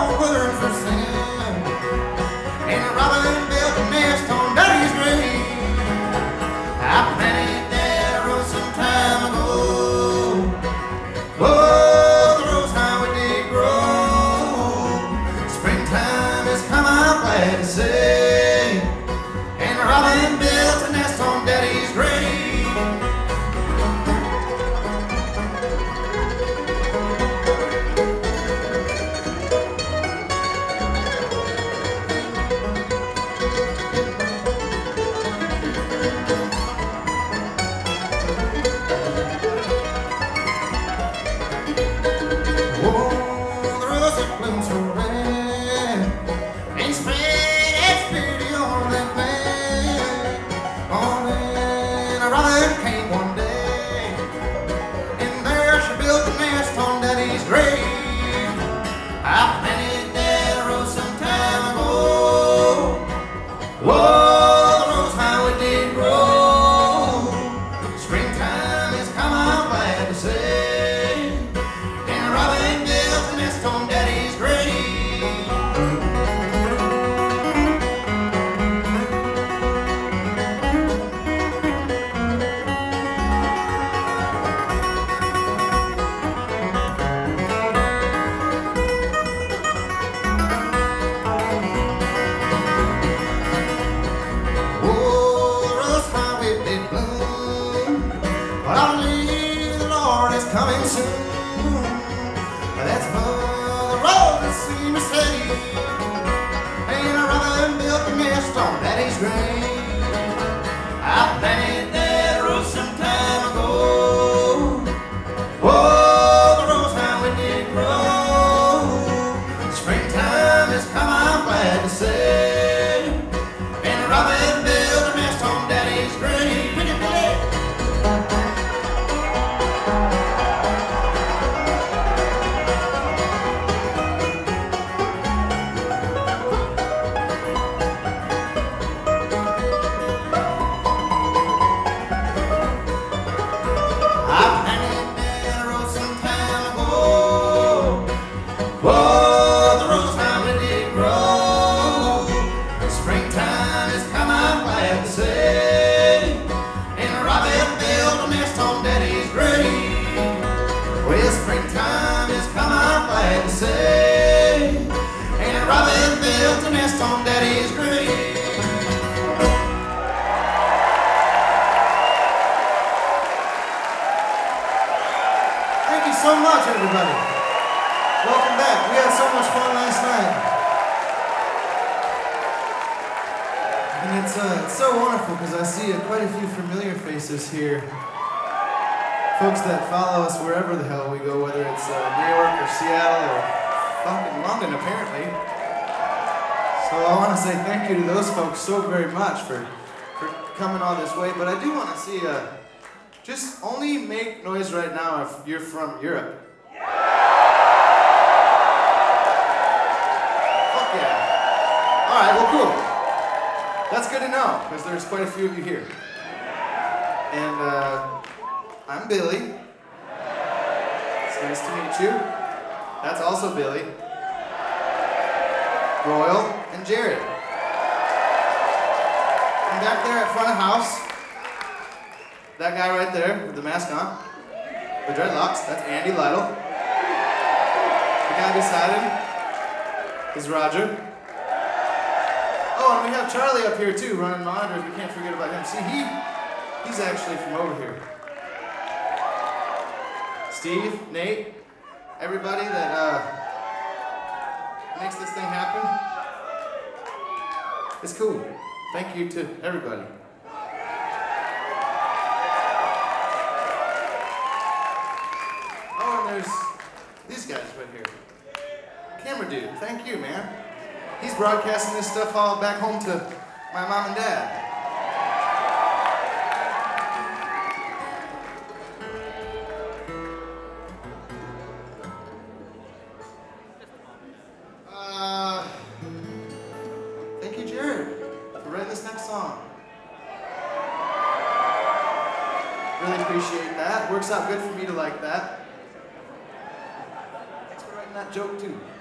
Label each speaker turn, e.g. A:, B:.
A: old brother for sin. And a robin built a nest on Daddy's grave. I planted that rose some time ago. Oh, the rose how it did grow. Springtime has come, I'm glad to say. And a robin built a nest on Daddy's grave. Coming soon. That's Mother Rose seemed to say. And a robin built a nest on Daddy's grave. I planted that rose some time ago. Oh, the rose how it did grow. Springtime has come, I'm glad to say. And a robin built a nest on Daddy's grave. Springtime is come, I'm glad to say. And a robin built a nest on Daddy's grave. Thank you so much, everybody. Welcome back. We had so much fun last night. And it's so wonderful because I see quite a few familiar faces here. Folks that follow us wherever the hell we go, whether it's New York or Seattle or fucking London, apparently. So I want to say thank you to those folks so very much for coming all this way. But I do want to see, just only make noise right now if you're from Europe. Fuck yeah. All right, well, cool. That's good to know, because there's quite a few of you here. And, I'm Billy. It's nice to meet you. That's also Billy. Royal and Jared. And back there at front of house, that guy right there with the mask on, the dreadlocks, that's Andy Lytle. The guy beside him is Roger. Oh, and we have Charlie up here too, running monitors. We can't forget about him. See, he's actually from over here. Steve, Nate, everybody that makes this thing happen. It's cool. Thank you to everybody. Oh, and there's these guys right here. Camera dude, thank you, man. He's broadcasting this stuff all back home to my mom and dad. Thank you, Jared, for writing this next song. Really appreciate that. Works out good for me to like that. Thanks for writing that joke, too.